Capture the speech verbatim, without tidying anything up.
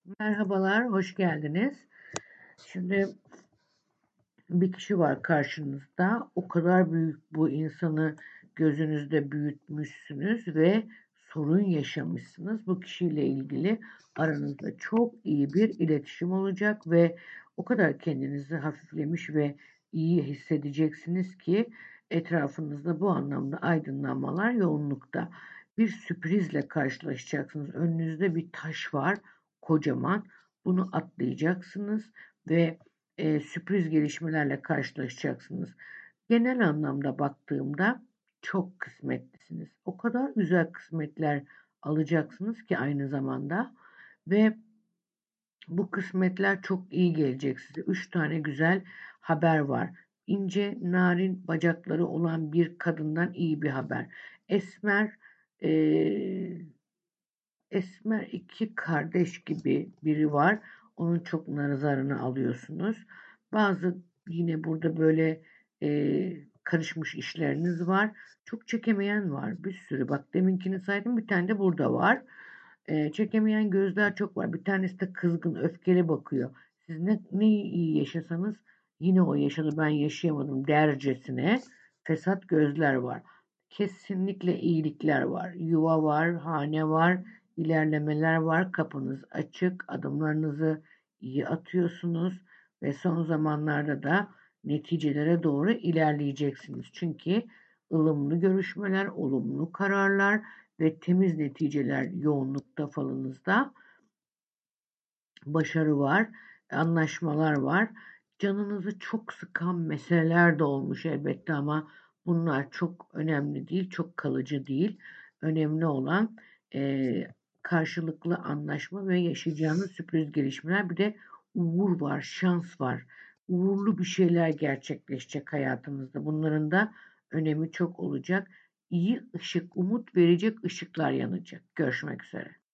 Merhabalar, hoş geldiniz. Şimdi bir kişi var karşınızda. O kadar büyük bu insanı gözünüzde büyütmüşsünüz ve sorun yaşamışsınız. Bu kişiyle ilgili aranızda çok iyi bir iletişim olacak ve o kadar kendinizi hafiflemiş ve iyi hissedeceksiniz ki etrafınızda bu anlamda aydınlanmalar yoğunlukta. Bir sürprizle karşılaşacaksınız. Önünüzde bir taş var, kocaman. Bunu atlayacaksınız ve e, sürpriz gelişmelerle karşılaşacaksınız. Genel anlamda baktığımda çok kısmetlisiniz. O kadar güzel kısmetler alacaksınız ki aynı zamanda ve bu kısmetler çok iyi gelecek size. Üç tane güzel haber var. İnce, narin bacakları olan bir kadından iyi bir haber. Esmer, eee, Esmer iki kardeş gibi biri var. Onun çok nazarını alıyorsunuz. Bazı yine burada böyle e, karışmış işleriniz var. Çok çekemeyen var. Bir sürü. Bak deminkini saydım, bir tane de burada var. E, çekemeyen gözler çok var. Bir tanesi de kızgın, öfkeli bakıyor. Siz ne, ne iyi yaşasanız yine o yaşadı, ben yaşayamadım dercesine fesat gözler var. Kesinlikle iyilikler var. Yuva var, hane var, ilerlemeler var. Kapınız açık, adımlarınızı iyi atıyorsunuz ve son zamanlarda da neticelere doğru ilerleyeceksiniz. Çünkü ılımlı görüşmeler, olumlu kararlar ve temiz neticeler yoğunlukta falınızda. Başarı var, anlaşmalar var. Canınızı çok sıkan meseleler de olmuş elbette ama bunlar çok önemli değil, çok kalıcı değil. Önemli olan eee, karşılıklı anlaşma ve yaşayacağınız sürpriz gelişmeler. Bir de uğur var, şans var. Uğurlu bir şeyler gerçekleşecek hayatınızda. Bunların da önemi çok olacak. İyi ışık, umut verecek ışıklar yanacak. Görüşmek üzere.